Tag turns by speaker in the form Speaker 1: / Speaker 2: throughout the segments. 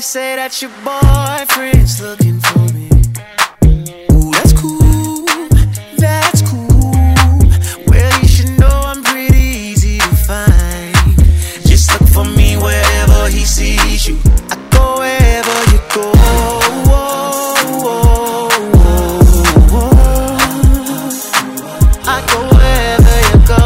Speaker 1: say that your boyfriend's looking for me. Ooh, that's cool, that's cool. Well, you should know I'm pretty easy to find. Just look for me wherever he sees you. I go wherever you go. I go wherever you go.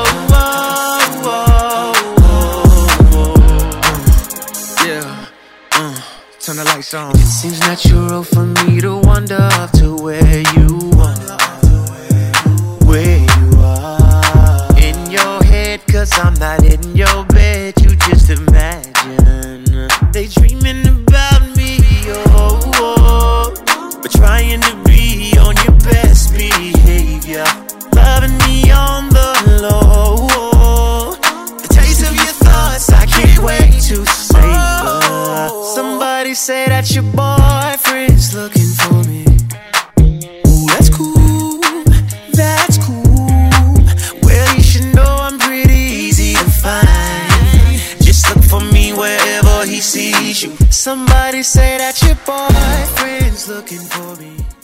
Speaker 1: Turn the lights on. It seems natural for me to wander up to where you are. Where you are. In your head, cause I'm not in your bed. You just imagine they dreaming about me, oh, oh. But trying to be on your best behavior. Loving me on the low. The taste of your thoughts, I can't wait to savor. Somebody say that your boyfriend's looking for me. Ooh, that's cool, that's cool. Well, you should know I'm pretty easy to find. Just look for me wherever he sees you. Somebody say that your boyfriend's looking for me.